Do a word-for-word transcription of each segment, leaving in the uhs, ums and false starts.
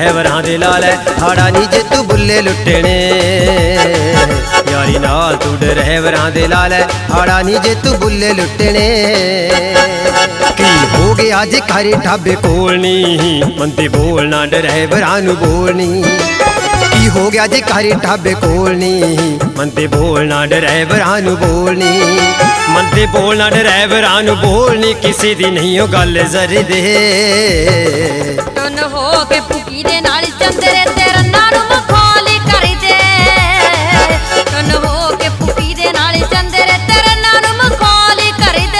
ड्राइवरां दे लाल हाड़ा नी जे तू बुल्ले लुटने यारी नाल तू ड्राइवरां दे लाल हाड़ा नी जे तू बुल्ले लुटने की हो गया जे घर ढाबे कोलनी मंदे बोलना ड्राइवरां नू बोलनी की हो गया जे घर ढाबे कोलनी मंदे बोलना ड्राइवरां नू बोलनी मंदे बोलना ड्राइवरां नू बोलनी किसी दी नहीं हो गल जरी दे टुन हो के पुकी दे नाल चंदरे ते रन्ना नू मखौली कर दे टुन हो के पुकी दे नाल चंदरे ते रन्ना नू मखौली कर दे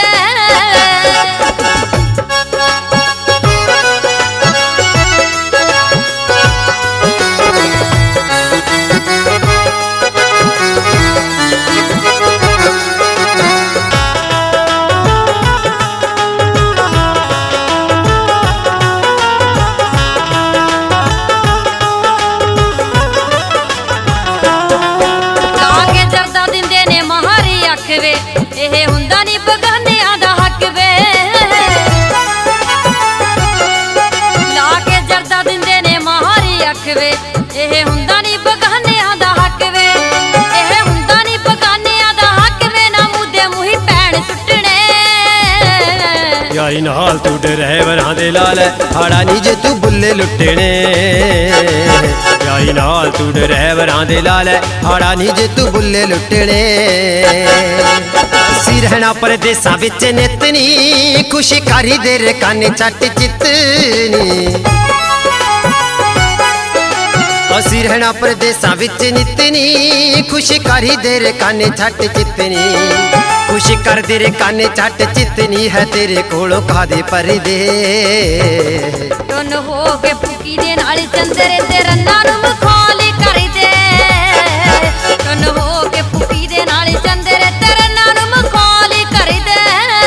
वे एह हुंदा नी बगानियां दा हक वे ला के जरदा दिंदे ने महारी अख वे एह हुंदा नी बगानियां दा हक वे एह हुंदा नी बगानियां दा हक वे ना मुद्दे मुही पैण सुटने यारी नाल तू ड्राइवरां दे लाल हाड़ा नी जे तू बुल्ले लुटने यारी नाल तू ड्राइवरां दे लाल हाड़ा नी जे तू बुल्ले लुटने सी रहना परदेसां विच नितनी खुशी कारी दे काने चट चितनी असी रहना परदेसां विच नितनी खुशी कारी दे काने चट चितनी खुशी कर दे काने चट चितनी है तेरे कोलों कादे परदे टुन हो के पुकी दे नाल चंदरे ते रन्ना नू मखौली कर दे टुन हो के पुकी दे नाल चंदरे ते रन्ना नू मखौली कर दे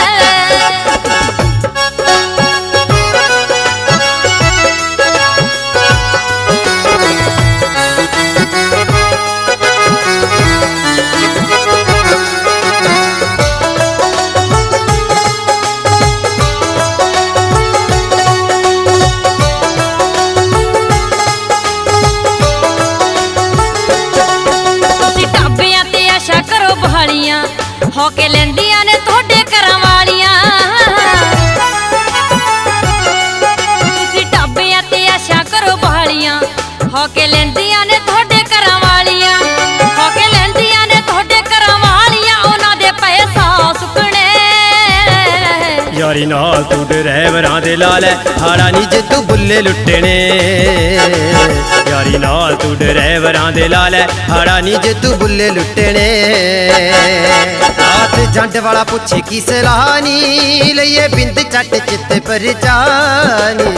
हो के लेंदियां ने तोड़े घरां वालियां तुसी ढाबियां ते आशा करो बहालियां हो के लेंदियां ने तोड़े घरां वालियां हो के लेंदियां ने तोड़े घरां वालियां उन्हां दे पैसा सुकने यारी नाल तू ड्राइवरां दे लाल हाड़ा नी जे तू बुल्ले लुटने यारी नाल तू ड्राइवरां दे लाल हाड़ा नी जे तू बुल्ले लुटने रात जंड वाला पूछे की सलाहनी लइए बिंद चट चित पर जानी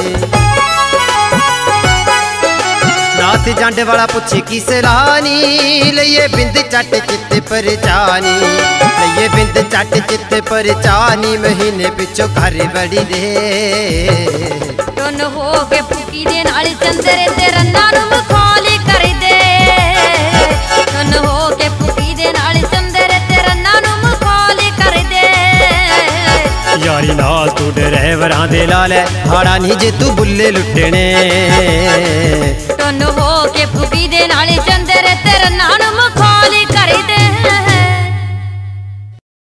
रात जंड वाला पूछे की सलाहनी लइए बिंद चट चित पर जानी लइए बिंद चट चित पर जानी महीने पिछो घर बड़ी दे टुन हो के पुकी दे नाल चंदरे ते रन्ना नू मखौली कर दे टुन हो के पुकी दे नाल चंदरे ते रन्ना नू मखौली कर दे यारी नाल तू ड्राइवरां दे लाल हाड़ा नी जे तू बुल्ले लुटने टुन हो के पुकी दे नाल चंदरे ते रन्ना नू मखौली कर दे।